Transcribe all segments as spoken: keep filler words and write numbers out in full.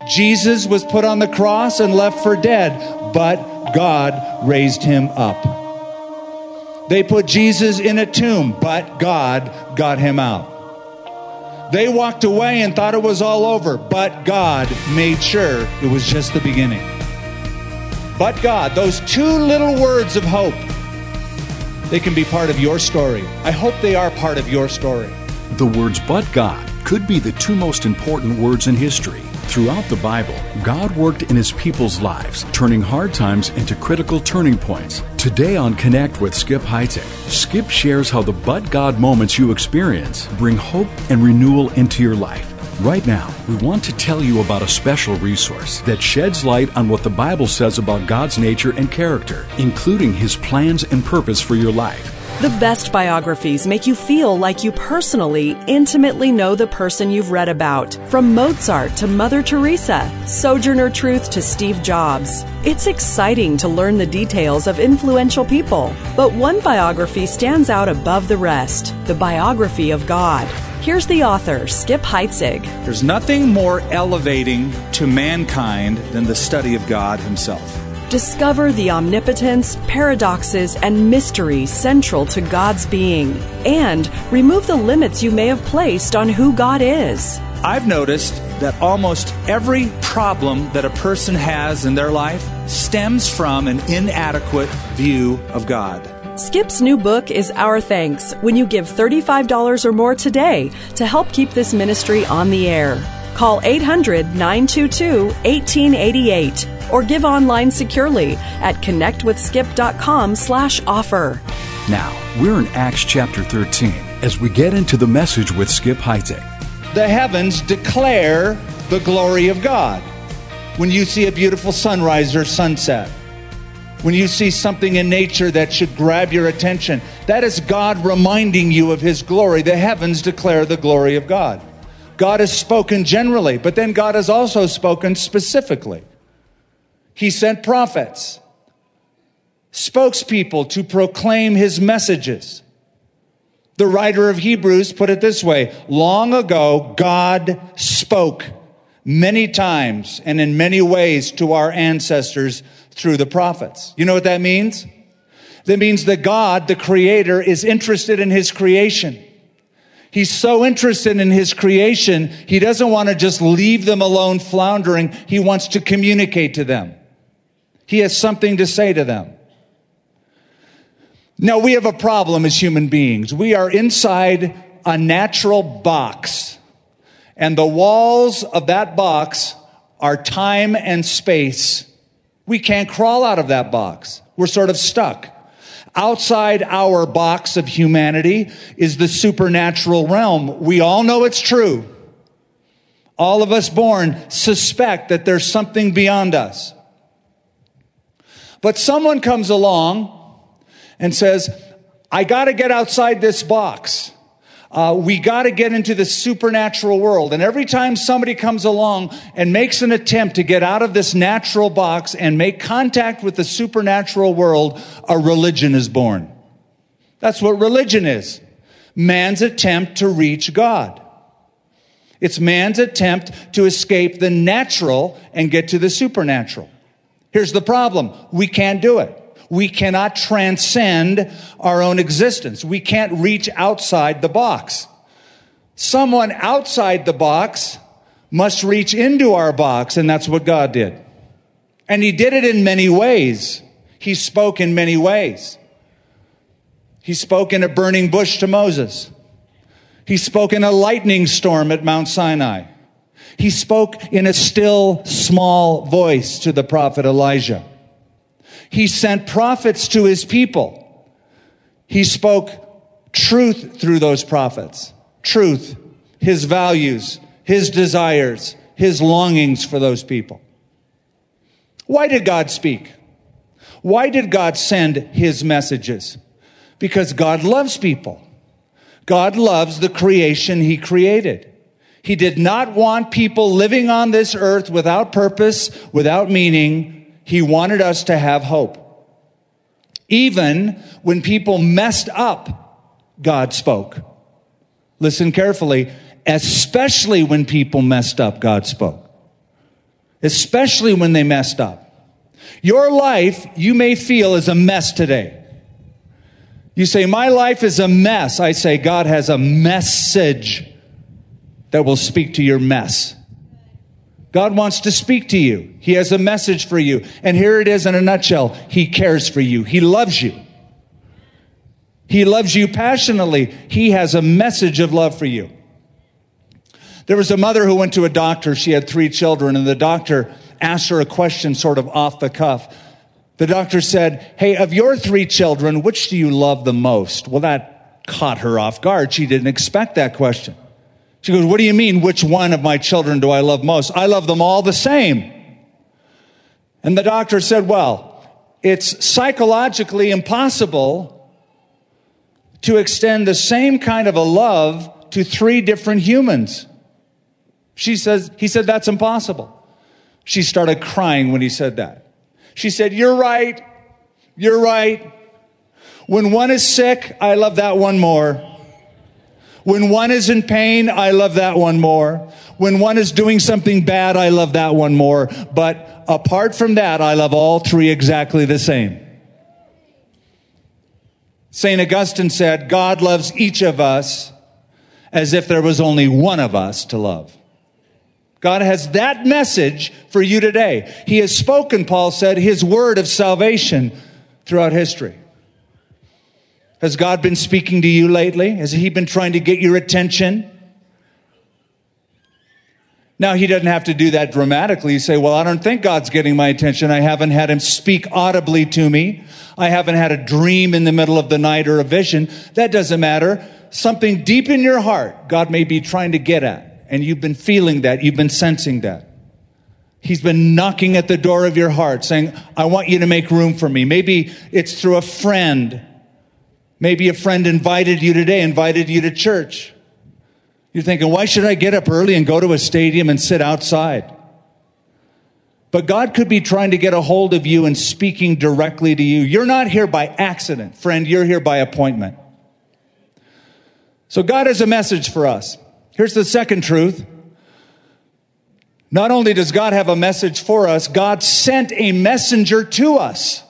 Jesus was put on the cross and left for dead, but God raised him up. They put Jesus in a tomb, but God got him out. They walked away and thought it was all over, but God made sure it was just the beginning. But God, those two little words of hope, they can be part of your story. I hope they are part of your story. The words "but God" could be the two most important words in history. Throughout the Bible, God worked in his people's lives, turning hard times into critical turning points. Today on Connect with Skip Heitzig, Skip shares how the but God moments you experience bring hope and renewal into your life. Right now, we want to tell you about a special resource that sheds light on what the Bible says about God's nature and character, including his plans and purpose for your life. The best biographies make you feel like you personally, intimately know the person you've read about. From Mozart to Mother Teresa, Sojourner Truth to Steve Jobs. It's exciting to learn the details of influential people, but one biography stands out above the rest, the biography of God. Here's the author, Skip Heitzig. There's nothing more elevating to mankind than the study of God himself. Discover the omnipotence, paradoxes, and mysteries central to God's being, and remove the limits you may have placed on who God is. I've noticed that almost every problem that a person has in their life stems from an inadequate view of God. Skip's new book is Our Thanks when you give thirty-five dollars or more today to help keep this ministry on the air. Call eight hundred, nine two two, one eight eight eight or give online securely at connectwithskip.com slash offer. Now, we're in Acts chapter thirteen as we get into the message with Skip Heitzig. The heavens declare the glory of God. When you see a beautiful sunrise or sunset, when you see something in nature that should grab your attention, that is God reminding you of his glory. The heavens declare the glory of God. God has spoken generally, but then God has also spoken specifically. He sent prophets, spokespeople to proclaim his messages. The writer of Hebrews put it this way: long ago, God spoke many times and in many ways to our ancestors through the prophets. You know what that means? That means that God, the Creator, is interested in his creation. He's so interested in his creation, he doesn't want to just leave them alone floundering. He wants to communicate to them. He has something to say to them. Now, we have a problem as human beings. We are inside a natural box, and the walls of that box are time and space. We can't crawl out of that box. We're sort of stuck. Outside our box of humanity is the supernatural realm. We all know it's true. All of us born suspect that there's something beyond us. But someone comes along and says, I got to get outside this box. Uh, we got to get into the supernatural world. And every time somebody comes along and makes an attempt to get out of this natural box and make contact with the supernatural world, a religion is born. That's what religion is. Man's attempt to reach God. It's man's attempt to escape the natural and get to the supernatural. Here's the problem. We can't do it. We cannot transcend our own existence. We can't reach outside the box. Someone outside the box must reach into our box, and that's what God did. And he did it in many ways. He spoke in many ways. He spoke in a burning bush to Moses. He spoke in a lightning storm at Mount Sinai. He spoke in a still, small voice to the prophet Elijah. He sent prophets to his people. He spoke truth through those prophets. Truth, his values, his desires, his longings for those people. Why did God speak? Why did God send his messages? Because God loves people. God loves the creation he created. He did not want people living on this earth without purpose, without meaning. He wanted us to have hope. Even when people messed up, God spoke. Listen carefully. Especially when people messed up, God spoke. especially when they messed up. Your life, you may feel, is a mess today. You say, my life is a mess. I say, God has a message that will speak to your mess. God wants to speak to you. He has a message for you. And here it is in a nutshell. He cares for you. He loves you. He loves you passionately. He has a message of love for you. There was a mother who went to a doctor. She had three children, and the doctor asked her a question sort of off the cuff. The doctor said, hey, of your three children, which do you love the most? Well, that caught her off guard. She didn't expect that question. She goes, what do you mean, which one of my children do I love most? I love them all the same. And the doctor said, well, it's psychologically impossible to extend the same kind of a love to three different humans. She says, he said, that's impossible. She started crying when he said that. She said, you're right. You're right. When one is sick, I love that one more. When one is in pain, I love that one more. When one is doing something bad, I love that one more. But apart from that, I love all three exactly the same. Saint Augustine said, God loves each of us as if there was only one of us to love. God has that message for you today. He has spoken, Paul said, his word of salvation throughout history. Has God been speaking to you lately? Has he been trying to get your attention? Now, he doesn't have to do that dramatically. You say, well, I don't think God's getting my attention. I haven't had him speak audibly to me. I haven't had a dream in the middle of the night or a vision. That doesn't matter. Something deep in your heart, God may be trying to get at. And you've been feeling that. You've been sensing that. He's been knocking at the door of your heart saying, I want you to make room for me. Maybe it's through a friend. Maybe a friend invited you today, invited you to church. You're thinking, why should I get up early and go to a stadium and sit outside? But God could be trying to get a hold of you and speaking directly to you. You're not here by accident, friend. You're here by appointment. So God has a message for us. Here's the second truth. Not only does God have a message for us, God sent a messenger to us.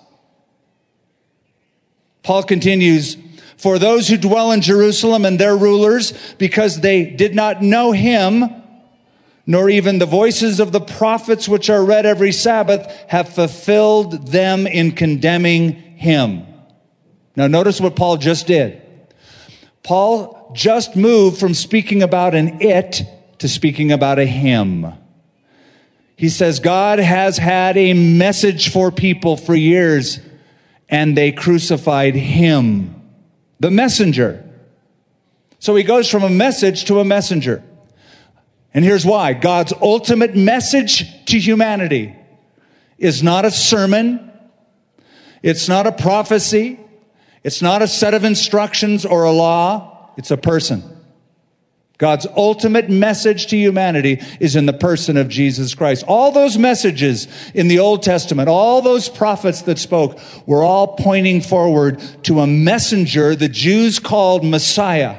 Paul continues, for those who dwell in Jerusalem and their rulers, because they did not know him, nor even the voices of the prophets which are read every Sabbath, have fulfilled them in condemning him. Now notice what Paul just did. Paul just moved from speaking about an it to speaking about a him. He says God has had a message for people for years, and they crucified him, the messenger. So he goes from a message to a messenger. And here's why. God's ultimate message to humanity is not a sermon. It's not a prophecy. It's not a set of instructions or a law. It's a person. God's ultimate message to humanity is in the person of Jesus Christ. All those messages in the Old Testament, all those prophets that spoke, were all pointing forward to a messenger the Jews called Messiah.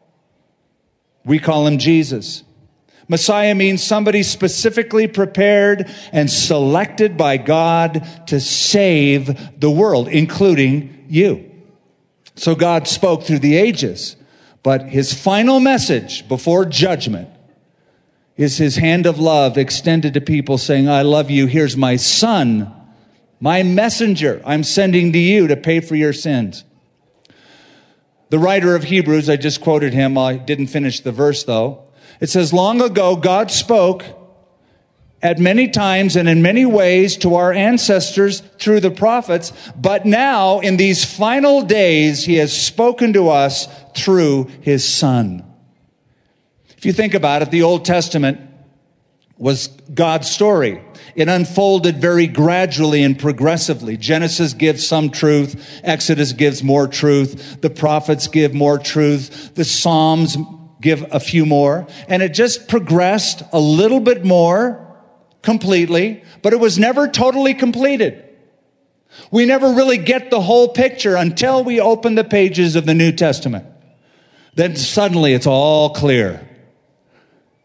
We call him Jesus. Messiah means somebody specifically prepared and selected by God to save the world, including you. So God spoke through the ages. But his final message before judgment is his hand of love extended to people saying, I love you. Here's my son, my messenger I'm sending to you to pay for your sins. The writer of Hebrews, I just quoted him. I didn't finish the verse though. It says, long ago, God spoke at many times and in many ways to our ancestors through the prophets, but now in these final days, he has spoken to us through his son. If you think about it, the Old Testament was God's story. It unfolded very gradually and progressively. Genesis gives some truth. Exodus gives more truth. The prophets give more truth. The Psalms give a few more. And it just progressed a little bit more completely, but it was never totally completed. We never really get the whole picture until we open the pages of the New Testament. Then suddenly it's all clear.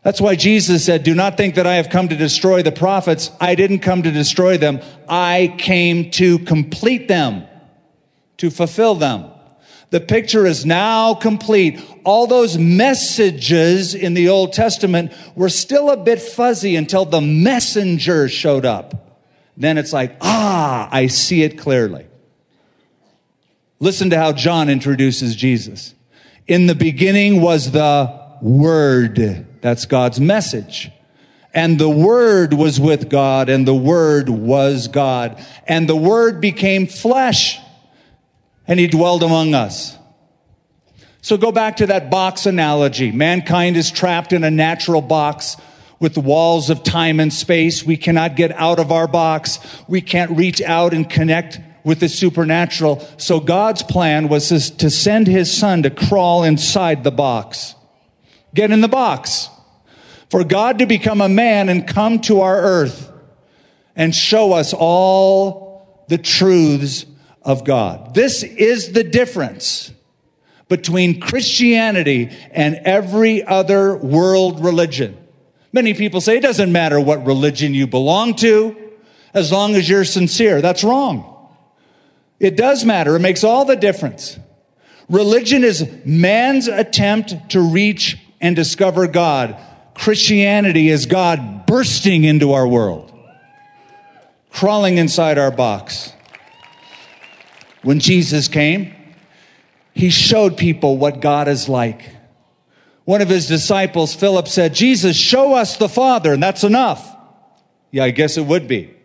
That's why Jesus said, do not think that I have come to destroy the prophets. I didn't come to destroy them. I came to complete them, to fulfill them. The picture is now complete. All those messages in the Old Testament were still a bit fuzzy until the messenger showed up. Then it's like, ah, I see it clearly. Listen to how John introduces Jesus. In the beginning was the Word. That's God's message. And the Word was with God, and the Word was God. And the Word became flesh, and He dwelled among us. So go back to that box analogy. Mankind is trapped in a natural box with the walls of time and space. We cannot get out of our box. We can't reach out and connect with the supernatural. So God's plan was to send His Son to crawl inside the box. Get in the box. For God to become a man and come to our earth and show us all the truths of God. This is the difference between Christianity and every other world religion. Many people say it doesn't matter what religion you belong to, as long as you're sincere. That's wrong. It does matter. It makes all the difference. Religion is man's attempt to reach and discover God. Christianity is God bursting into our world, crawling inside our box. When Jesus came, He showed people what God is like. One of His disciples, Philip, said, Jesus, show us the Father, and that's enough. Yeah, I guess it would be.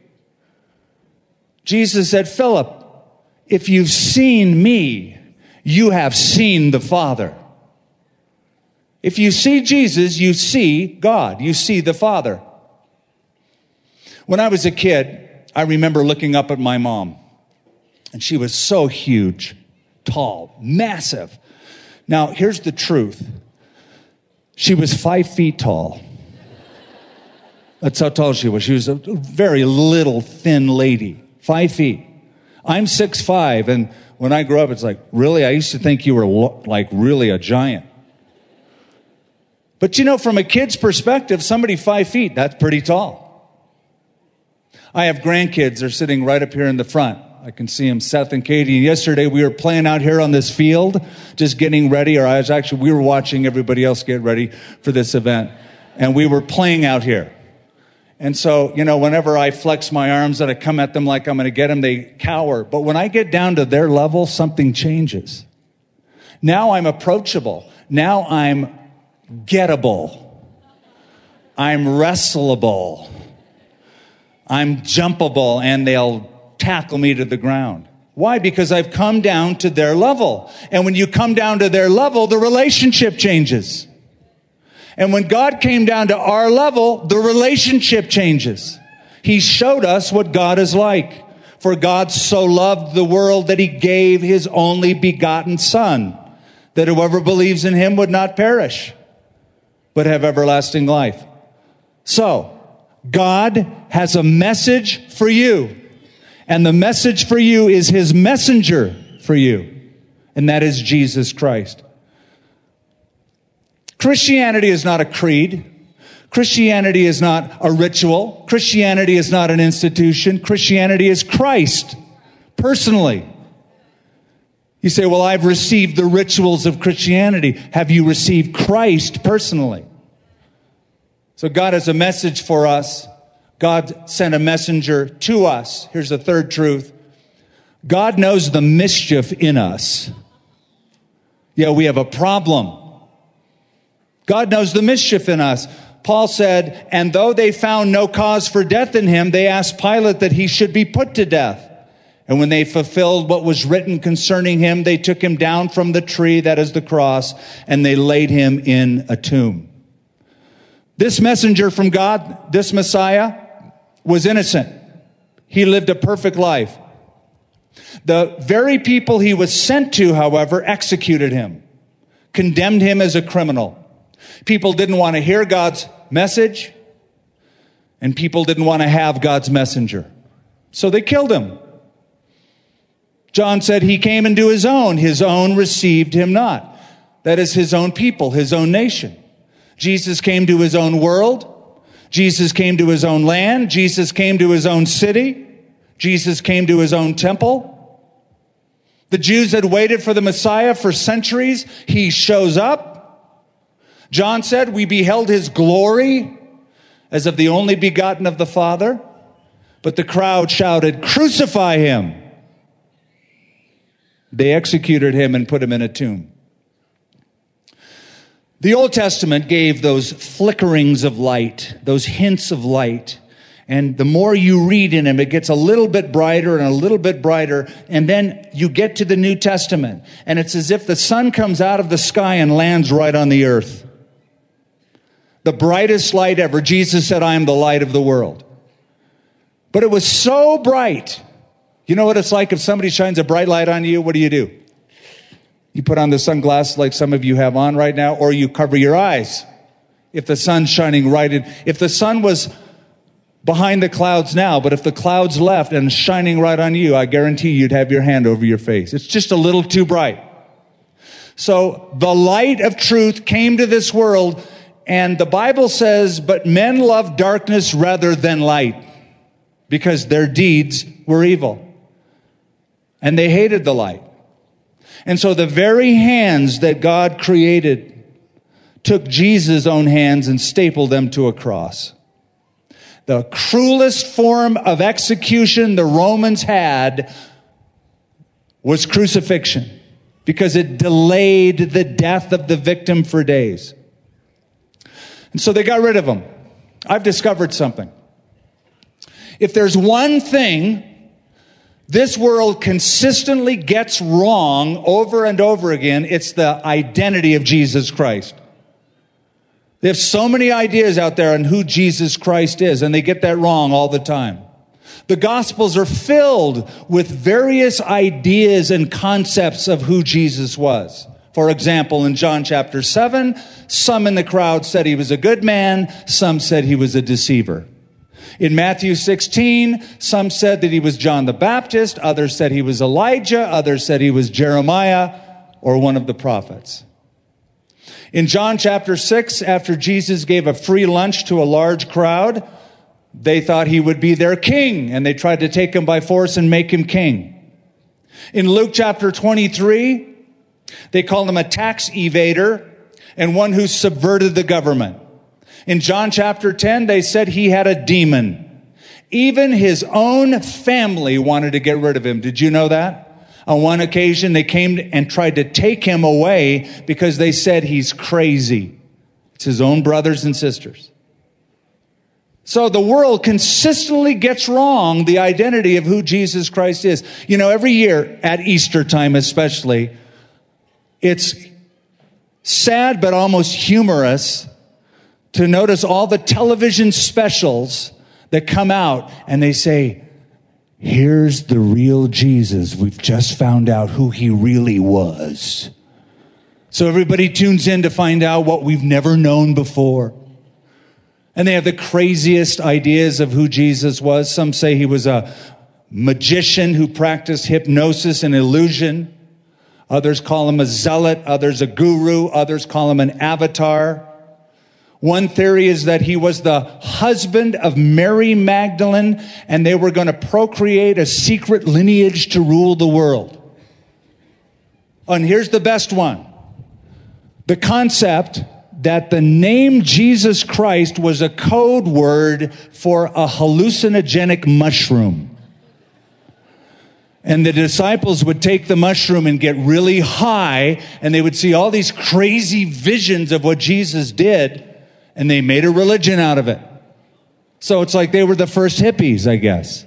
Jesus said, Philip, if you've seen me, you have seen the Father. If you see Jesus, you see God. You see the Father. When I was a kid, I remember looking up at my mom. And she was so huge, tall, massive. Now, here's the truth. She was five feet tall. That's how tall she was. She was a very little, thin lady. Five feet. I'm six five, and when I grew up, it's like, really? I used to think you were lo- like really a giant. But you know, from a kid's perspective, somebody five feet, that's pretty tall. I have grandkids. They're sitting right up here in the front. I can see them, Seth and Katie. Yesterday, we were playing out here on this field, just getting ready, or I was actually, we were watching everybody else get ready for this event. And we were playing out here. And so, you know, whenever I flex my arms and I come at them like I'm going to get them, they cower. But when I get down to their level, something changes. Now I'm approachable. Now I'm gettable. I'm wrestleable. I'm jumpable, and they'll tackle me to the ground. Why? Because I've come down to their level. And when you come down to their level, the relationship changes. And when God came down to our level, the relationship changes. He showed us what God is like. For God so loved the world that He gave His only begotten Son, that whoever believes in Him would not perish, but have everlasting life. So, God has a message for you. And the message for you is His messenger for you. And that is Jesus Christ. Christianity is not a creed. Christianity is not a ritual. Christianity is not an institution. Christianity is Christ, personally. You say, well, I've received the rituals of Christianity. Have you received Christ personally? So God has a message for us. God sent a messenger to us. Here's the third truth. God knows the mischief in us. Yeah, we have a problem. God knows the mischief in us. Paul said, and though they found no cause for death in Him, they asked Pilate that He should be put to death. And when they fulfilled what was written concerning Him, they took Him down from the tree, that is the cross, and they laid Him in a tomb. This messenger from God, this Messiah, was innocent. He lived a perfect life. The very people He was sent to, however, executed Him, condemned Him as a criminal. People didn't want to hear God's message, and people didn't want to have God's messenger. So they killed Him. John said He came into His own. His own received Him not. That is His own people, His own nation. Jesus came to his own world. Jesus came to his own land. Jesus came to his own city. Jesus came to his own temple. The Jews had waited for the Messiah for centuries. He shows up. John said, we beheld his glory as of the only begotten of the Father. But the crowd shouted, crucify him. They executed him and put him in a tomb. The Old Testament gave those flickerings of light, those hints of light. And the more you read in them, it gets a little bit brighter and a little bit brighter. And then you get to the New Testament. And it's as if the sun comes out of the sky and lands right on the earth. The brightest light ever. Jesus said, I am the light of the world. But it was so bright. You know what it's like if somebody shines a bright light on you? What do you do? You put on the sunglasses like some of you have on right now, or you cover your eyes. If the sun's shining right in, if the sun was behind the clouds now, but if the clouds left and shining right on you, I guarantee you'd have your hand over your face. It's just a little too bright. So the light of truth came to this world, and the Bible says, but men love darkness rather than light, because their deeds were evil. And they hated the light. And so the very hands that God created took Jesus' own hands and stapled them to a cross. The cruelest form of execution the Romans had was crucifixion, because it delayed the death of the victim for days. And so they got rid of him. I've discovered something. If there's one thing this world consistently gets wrong over and over again, it's the identity of Jesus Christ. They have so many ideas out there on who Jesus Christ is, and they get that wrong all the time. The Gospels are filled with various ideas and concepts of who Jesus was. For example, in John chapter seven, some in the crowd said he was a good man, some said he was a deceiver. In Matthew sixteen, some said that he was John the Baptist, others said he was Elijah, others said he was Jeremiah or one of the prophets. In John chapter six, after Jesus gave a free lunch to a large crowd, they thought he would be their king, and they tried to take him by force and make him king. In Luke chapter twenty-three, they called him a tax evader and one who subverted the government. In John chapter ten, they said he had a demon. Even his own family wanted to get rid of him. Did you know that? On one occasion, they came and tried to take him away because they said he's crazy. It's his own brothers and sisters. So the world consistently gets wrong the identity of who Jesus Christ is. You know, every year, at Easter time especially, it's sad but almost humorous to notice all the television specials that come out and they say, here's the real Jesus. We've just found out who he really was. So everybody tunes in to find out what we've never known before. And they have the craziest ideas of who Jesus was. Some say he was a magician who practiced hypnosis and illusion. Others call him a zealot. Others a guru. Others call him an avatar. One theory is that he was the husband of Mary Magdalene, and they were going to procreate a secret lineage to rule the world. And here's the best one. The concept that the name Jesus Christ was a code word for a hallucinogenic mushroom. And the disciples would take the mushroom and get really high, and they would see all these crazy visions of what Jesus did. And they made a religion out of it. So it's like they were the first hippies, I guess.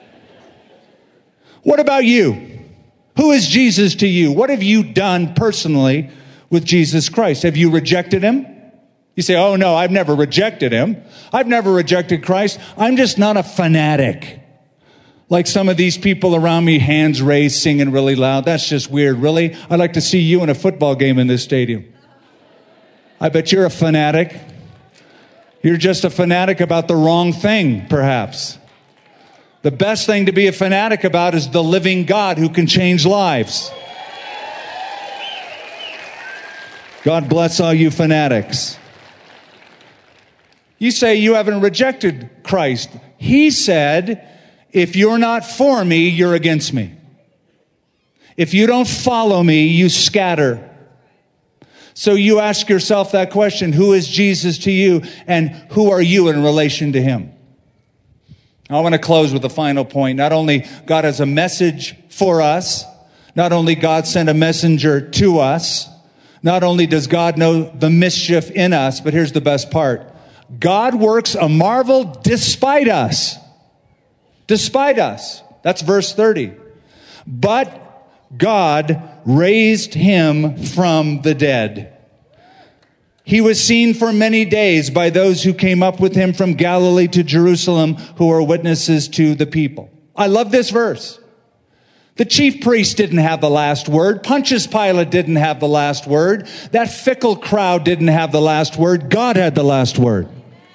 What about you? Who is Jesus to you? What have you done personally with Jesus Christ? Have you rejected him? You say, oh no, I've never rejected him. I've never rejected Christ. I'm just not a fanatic. Like some of these people around me, hands raised, singing really loud. That's just weird, really. I'd like to see you in a football game in this stadium. I bet you're a fanatic. You're just a fanatic about the wrong thing, perhaps. The best thing to be a fanatic about is the living God who can change lives. God bless all you fanatics. You say you haven't rejected Christ. He said, if you're not for me, you're against me. If you don't follow me, you scatter. So you ask yourself that question, who is Jesus to you, and who are you in relation to him? I want to close with a final point. Not only God has a message for us, not only God sent a messenger to us, not only does God know the mischief in us, but here's the best part. God works a marvel despite us. Despite us. That's verse thirty. But God raised him from the dead. He was seen for many days by those who came up with him from Galilee to Jerusalem, who are witnesses to the people. I love this verse. The chief priest didn't have the last word. Pontius Pilate didn't have the last word. That fickle crowd didn't have the last word. God had the last word.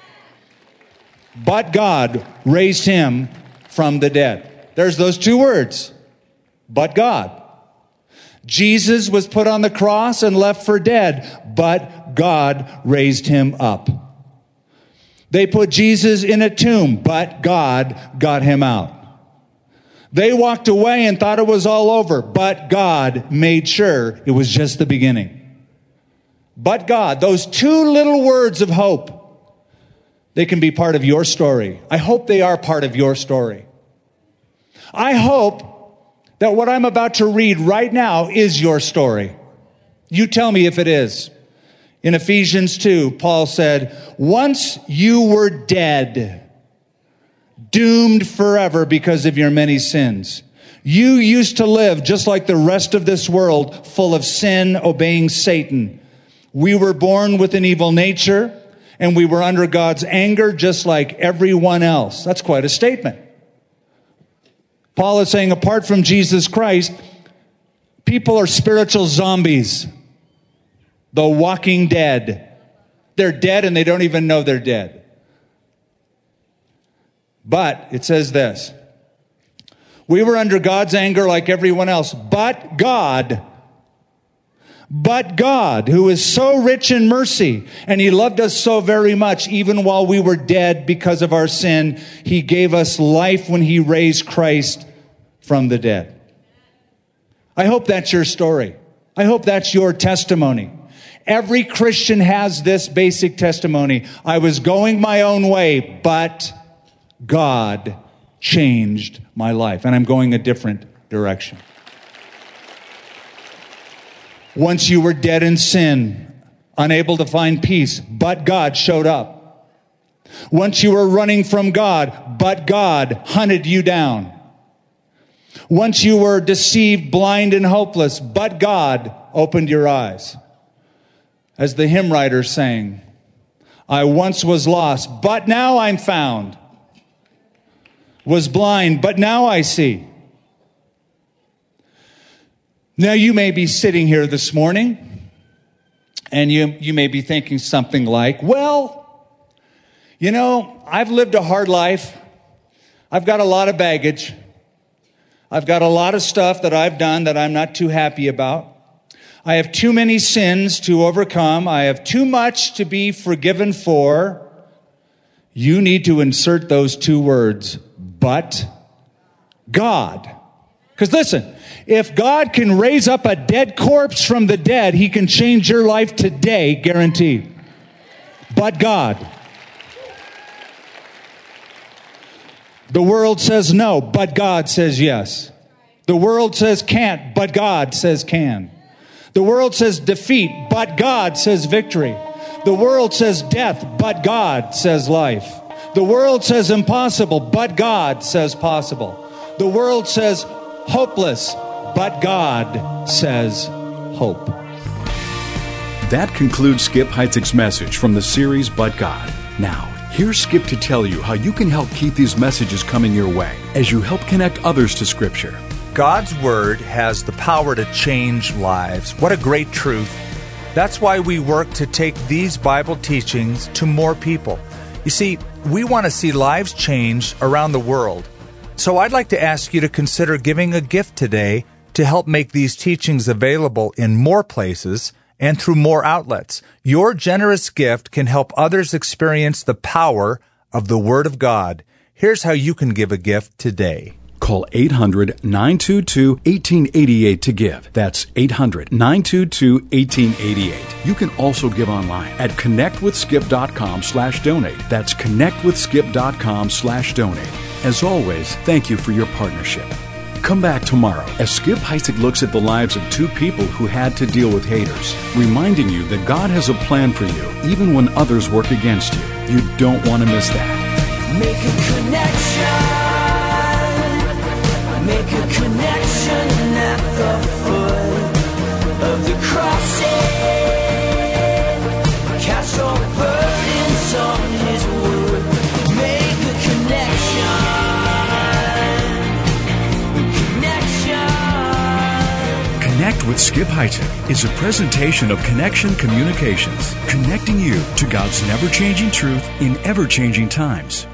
But God raised him from the dead. There's those two words. But God. Jesus was put on the cross and left for dead, but God raised him up. They put Jesus in a tomb, but God got him out. They walked away and thought it was all over, but God made sure it was just the beginning. But God, those two little words of hope, they can be part of your story. I hope they are part of your story. I hope that what I'm about to read right now is your story. You tell me if it is. In Ephesians two, Paul said, once you were dead, doomed forever because of your many sins. You used to live just like the rest of this world, full of sin, obeying Satan. We were born with an evil nature, and we were under God's anger just like everyone else. That's quite a statement. Paul is saying, apart from Jesus Christ, people are spiritual zombies. The walking dead. They're dead and they don't even know they're dead. But it says this. We were under God's anger like everyone else. But God, but God, who is so rich in mercy, and he loved us so very much, even while we were dead because of our sin, he gave us life when he raised Christ from the dead. I hope that's your story. I hope that's your testimony. Every Christian has this basic testimony. I was going my own way, but God changed my life, and I'm going a different direction. Once you were dead in sin, unable to find peace, but God showed up. Once you were running from God, but God hunted you down. Once you were deceived, blind, and hopeless, but God opened your eyes. As the hymn writer sang, I once was lost, but now I'm found. Was blind, but now I see. Now you may be sitting here this morning, and you, you may be thinking something like, well, you know, I've lived a hard life. I've got a lot of baggage. I've got a lot of stuff that I've done that I'm not too happy about. I have too many sins to overcome. I have too much to be forgiven for. You need to insert those two words, but God. Because listen, if God can raise up a dead corpse from the dead, he can change your life today, guaranteed. But God. The world says no, but God says yes. The world says can't, but God says can. The world says defeat, but God says victory. The world says death, but God says life. The world says impossible, but God says possible. The world says hopeless, but God says hope. That concludes Skip Heitzig's message from the series, But God. Now, here's Skip to tell you how you can help keep these messages coming your way as you help connect others to Scripture. God's Word has the power to change lives. What a great truth. That's why we work to take these Bible teachings to more people. You see, we want to see lives changed around the world. So I'd like to ask you to consider giving a gift today to help make these teachings available in more places and through more outlets. Your generous gift can help others experience the power of the Word of God. Here's how you can give a gift today. Call eight hundred, nine two two, one eight eight eight to give. That's eight hundred, nine two two, one eight eight eight. You can also give online at connectwithskip.com slash donate. That's connectwithskip.com slash donate. As always, thank you for your partnership. Come back tomorrow as Skip Heitzig looks at the lives of two people who had to deal with haters, reminding you that God has a plan for you, even when others work against you. You don't want to miss that. Make a connection. Make a connection at the foot of the crossing. Cast all burdens on His word. Make a connection. Connection. Connect with Skip Heitzig is a presentation of Connection Communications, connecting you to God's never-changing truth in ever-changing times.